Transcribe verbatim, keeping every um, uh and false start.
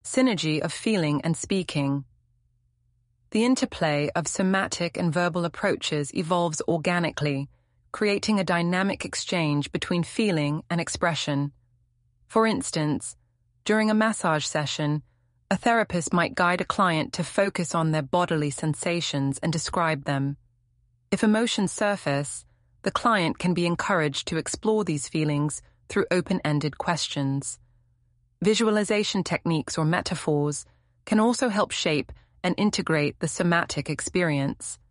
Synergy of feeling and speaking. The interplay of somatic and verbal approaches evolves organically, creating a dynamic exchange between feeling and expression. For instance, during a massage session, a therapist might guide a client to focus on their bodily sensations and describe them. If emotions surface, the client can be encouraged to explore these feelings through open-ended questions. Visualization techniques or metaphors can also help shape and integrate the somatic experience.